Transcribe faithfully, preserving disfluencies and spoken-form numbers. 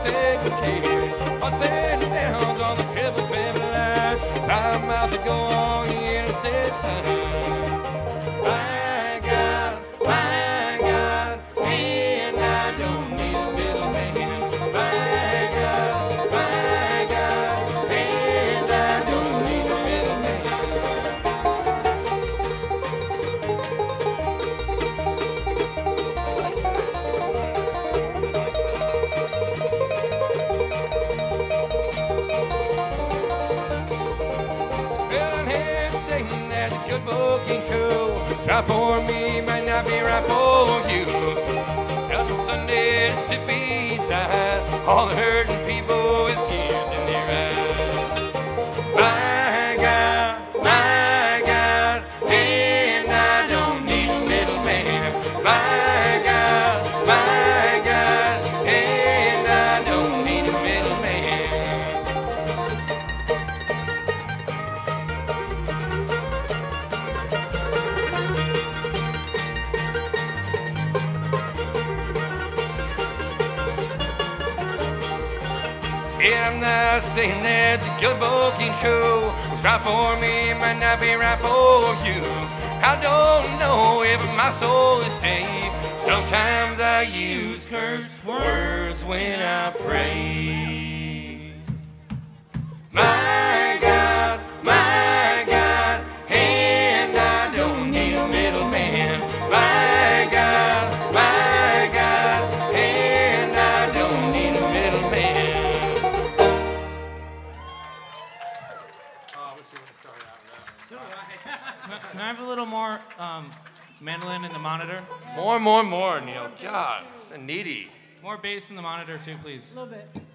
secretary. I'm sitting down on the triple family lines. Five miles to go on the interstate sign. My God, my God, and I don't need a middleman. My God, my God, and I don't need a middleman. Well, I'm here saying that the good book ain't true. It's right for me, might not be right for you. Come Sunday to sit beside all the hurting people with tears in their eyes. My God, my God, and I don't need a middleman. My God, my God, and I don't need a middleman. Yeah, I'm not saying that the good book ain't true. What's right for me might not be right for you. I don't know if my soul is saved. Sometimes I use curse words when I pray. My God, my God, and I don't need a middleman. My God, my God, and I don't need a middleman. Can I have a little more um, mandolin in the monitor? More, more, more, Neil. God, it's so needy. More bass in the monitor too, please. A little bit.